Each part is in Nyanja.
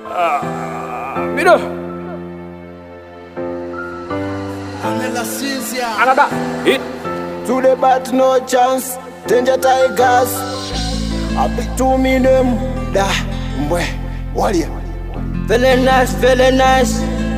Mido. Another hit. To the bat, no chance. Danger Tigers. I pick 2 million. Da, boy, warrior. Feeling nice.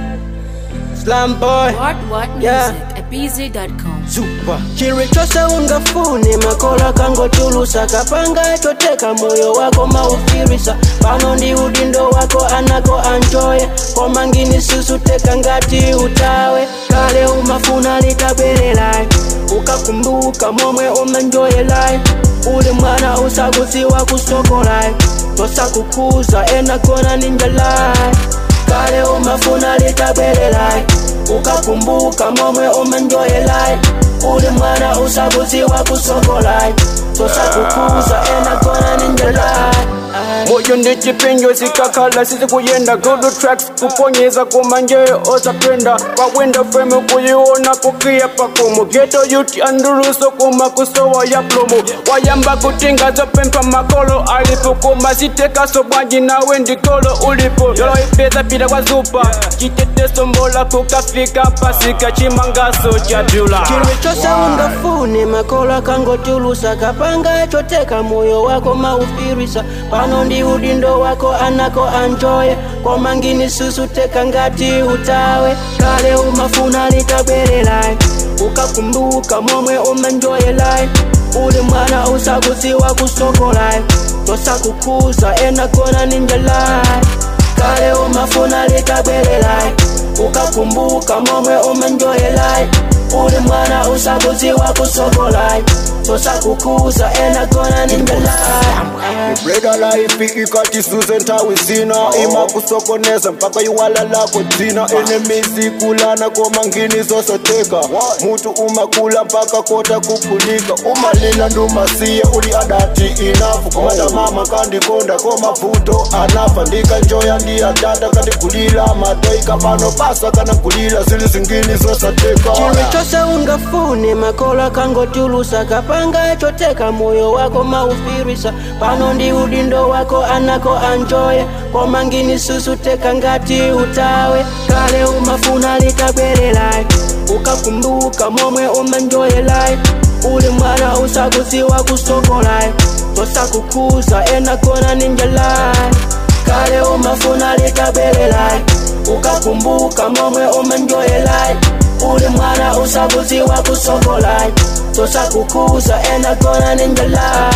Slam boy. What music at BZ.com. Super chirichose ungafuni makola kango chulusa kapanga choteka moyo wako maufirisa pano ndi udindo wako anako anjoye koma ngini susu teka ngati utawe kale umafuna litabelelai ukakumbuka momwe umenjoyelai uli mwana usakuziwa kusokolai tosakukuza enakona ninjalai kale umafuna litabelelai ukakumbuka momwe umenjoyelai uli mwana usakuziwa kusokolai tosakukuza enakona ninjalai Moyo ndi chipinjo sikakhala sisi kuyenda good tracks kuponyeza kumanjeo osapenda pawenda frame kuyiona kukia pakomo geto yuti anduluso kuma kusowa ya plomo wayamba kutinga zopempa makolo alipo kuma siteka sobwanji nawe ndikolo ulipo yolo ipeza pita kwa zupa chiteteso mbola kukafika pasika chimangaso cha dula chirichose ungafuni makola kango chulusa kapanga choteka moyo wako maufirisa pano ndi udindo wako anako anjoye koma ngini susu teka ngati utawe kale umafuna litabelelai ukakumbuka momwe umenjoyelai uli mwana usakuziwa kusokolai tosakukuza enakona ninjalai kale umafuna litabelelai ukakumbuka momwe umenjoyelai uli mwana usakuziwa kusokolai tosakukuza enakona ninjalai Breda life ikati suzenta wizina ima kusokoneza mpaka yuwala lako dzina enemies kulana koma ngini zosoteka mutu umakula mpaka kota kupulika umalila ndumasiye uli adati inafu komata mama kandikonda koma vuto anafa ndikanjoya ndi adata kandigulila matoika pano pasa kanagulila zili zingini zosoteka chirichose ungafuni makola kango chulusa kapanga choteka moyo wako maufirisa pano ndi udindo wako anako anjoye koma ngini susu teka ngati utawe kale umafuna litabelelai ukakumbuka momwe umenjoyelai uli mwana usakuziwa kusokolai tosakukuza enakona ninjalai kale umafuna litabelelai ukakumbuka momwe umenjoyelai uli mwana usakuziwa kusokolai tosakukuza enakona ninjalai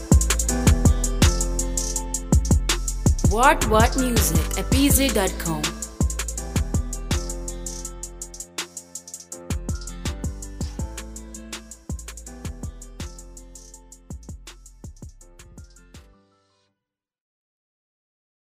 What music at BZ.com.